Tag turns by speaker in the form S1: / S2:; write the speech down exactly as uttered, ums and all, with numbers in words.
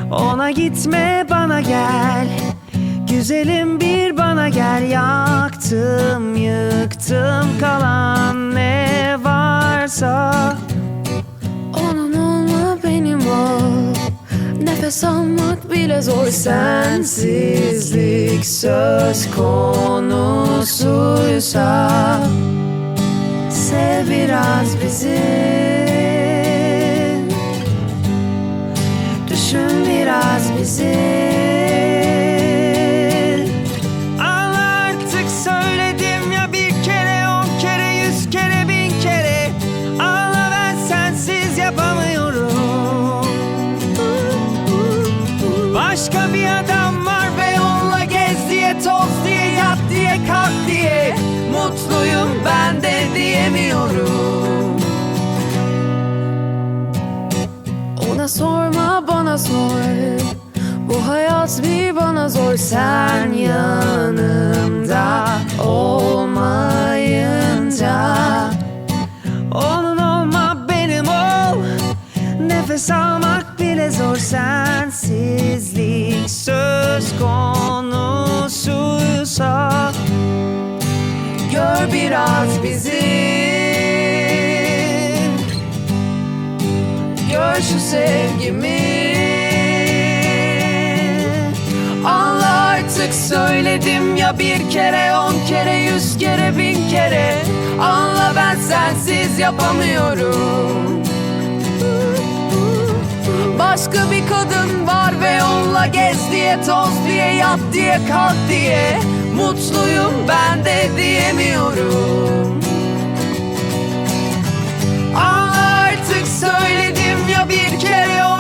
S1: Ona gitme, bana gel. Güzelim bir bana gel. Yaktım yıktım kalan ne varsa.
S2: Onun olma benim ol. Nefes almak bile zor
S1: Sensizlik söz konusuysa, sev biraz bizi. Düşün biraz bizi. Al artık söyledim ya, bir kere, on kere, yüz kere, bin kere. Anla, ben sensiz yapamıyorum. Başka bir adam var ve onunla gez diye, toz diye, yat diye, kalk diye. Mutluyum ben de diyemiyorum.
S2: Ona sorma, bana sor. Bu hayat bir bana zor.
S1: Sen yanımda olmayınca. Onun olma benim ol. Nefes almak bile zor. Sensizlik söz konusuysa, gör biraz bizi. Gör şu sevgimi. Anla artık söyledim ya, bir kere, on kere, yüz kere, bin kere. Anla, ben sensiz yapamıyorum. Başka bir kadın var ve onunla gez diye, toz diye, yat diye, kalk diye. Mutluyum ben de diyemiyorum. Anla artık söyledim ya, bir kere,